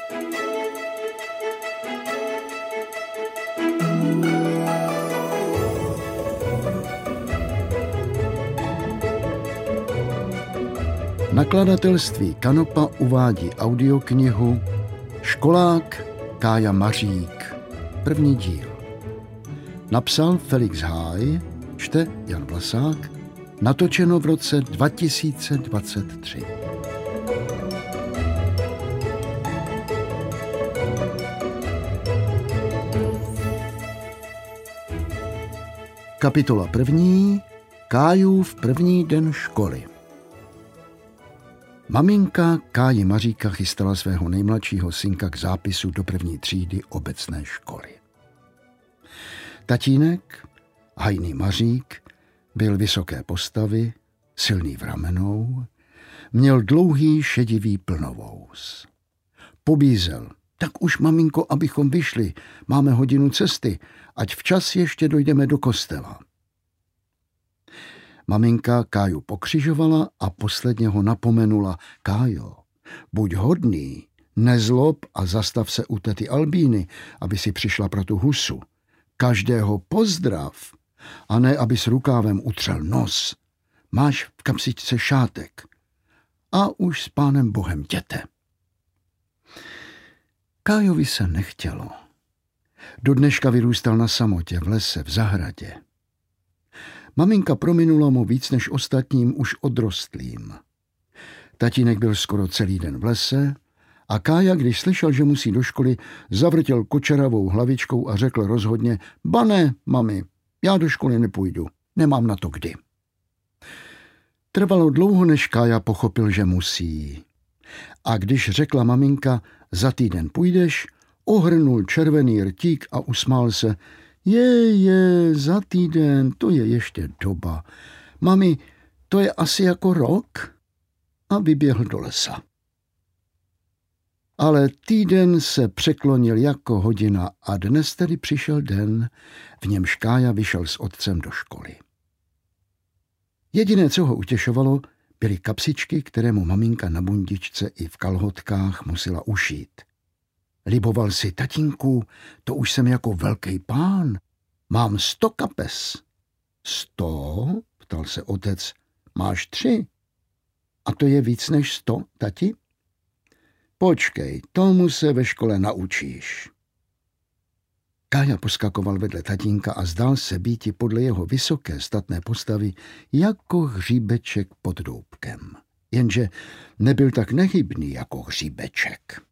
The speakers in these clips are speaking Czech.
Nakladatelství Kanopa uvádí audioknihu Školák Kája Mařík, první díl. Napsal Felix Háj, čte Jan Vlasák, natočeno v roce 2023. Kapitola první. Kájův první den školy. Maminka Káji Maříka chystala svého nejmladšího synka k zápisu do první třídy obecné školy. Tatínek, hajný Mařík, byl vysoké postavy, silný v ramenou, měl dlouhý šedivý plnovous. Pobízel: tak už, maminko, abychom vyšli, máme hodinu cesty, ať včas ještě dojdeme do kostela. Maminka Káju pokřižovala a posledně ho napomenula: Kájo, buď hodný, nezlob a zastav se u tety Albíny, aby si přišla pro tu husu. Každého pozdrav, a ne aby s rukávem utřel nos. Máš v kapsičce šátek. A už s pánem Bohem jděte. Kájovi se nechtělo. Do dneška vyrůstal na samotě v lese, v zahradě. Maminka prominula mu víc než ostatním už odrostlým. Tatínek byl skoro celý den v lese a Kája, když slyšel, že musí do školy, zavrtěl kočeravou hlavičkou a řekl rozhodně: ba ne, mami, já do školy nepůjdu, nemám na to kdy. Trvalo dlouho, než Kája pochopil, že musí. A když řekla maminka: za týden půjdeš, ohrnul červený rtík a usmál se: je, za týden, to je ještě doba. Mami, to je asi jako rok? A vyběhl do lesa. Ale týden se překlonil jako hodina a dnes tedy přišel den, v němž Kája vyšel s otcem do školy. Jediné, co ho utěšovalo, byly kapsičky, které mu maminka na bundičce i v kalhotkách musela ušít. Liboval si: tatínku, to už jsem jako velký pán. Mám 100 kapes. 100? Ptal se otec. Máš 3. A to je víc než 100, tati? Počkej, tomu se ve škole naučíš. Kája poskakoval vedle tatínka a zdál se býti podle jeho vysoké statné postavy jako hříbeček pod doubkem. Jenže nebyl tak nehybný jako hříbeček.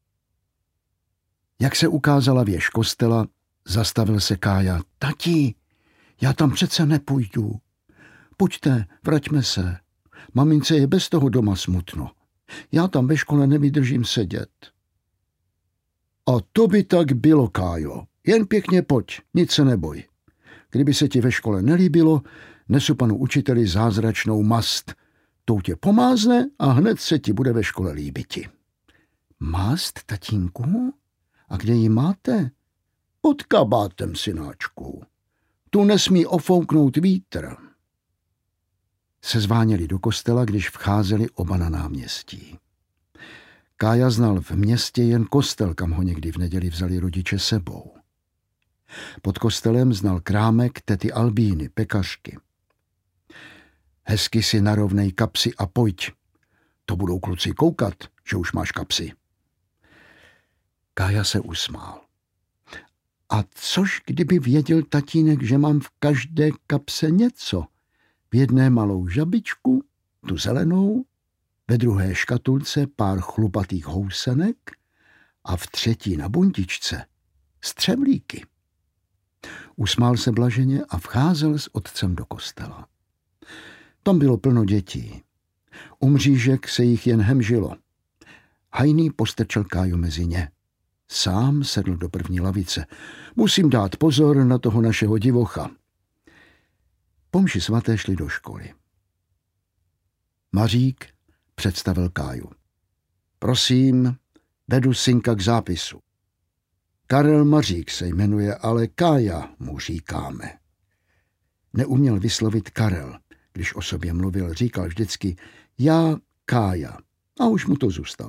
Jak se ukázala věž kostela, zastavil se Kája. Tati, já tam přece nepůjdu. Pojďte, vraťme se. Mamince je bez toho doma smutno. Já tam ve škole nevydržím sedět. A to by tak bylo, Kájo. Jen pěkně pojď, nic se neboj. Kdyby se ti ve škole nelíbilo, nesu panu učiteli zázračnou mast. Tou tě pomázne a hned se ti bude ve škole líbiti. Mast, tatínku? A kde ji máte? Pod kabátem, synáčku. Tu nesmí ofouknout vítr. Sezváněli do kostela, když vcházeli oba na náměstí. Kája znal v městě jen kostel, kam ho někdy v neděli vzali rodiče sebou. Pod kostelem znal krámek tety Albíny, pekařky. Hezky si narovnej kapsy a pojď. To budou kluci koukat, že už máš kapsy. Kája se usmál. A což kdyby věděl tatínek, že mám v každé kapse něco? V jedné malou žabičku, tu zelenou, ve druhé škatulce pár chlupatých housenek a v třetí na buntičce střevlíky. Usmál se blaženě a vcházel s otcem do kostela. Tam bylo plno dětí. U mřížek se jich jen hemžilo. Hajný postrčil Káju mezi ně. Sám sedl do první lavice. Musím dát pozor na toho našeho divocha. Po mši svaté šli do školy. Mařík představil Káju. Prosím, vedu synka k zápisu. Karel Mařík se jmenuje, ale Kája mu říkáme. Neuměl vyslovit Karel. Když o sobě mluvil, říkal vždycky já Kája. A už mu to zůstalo.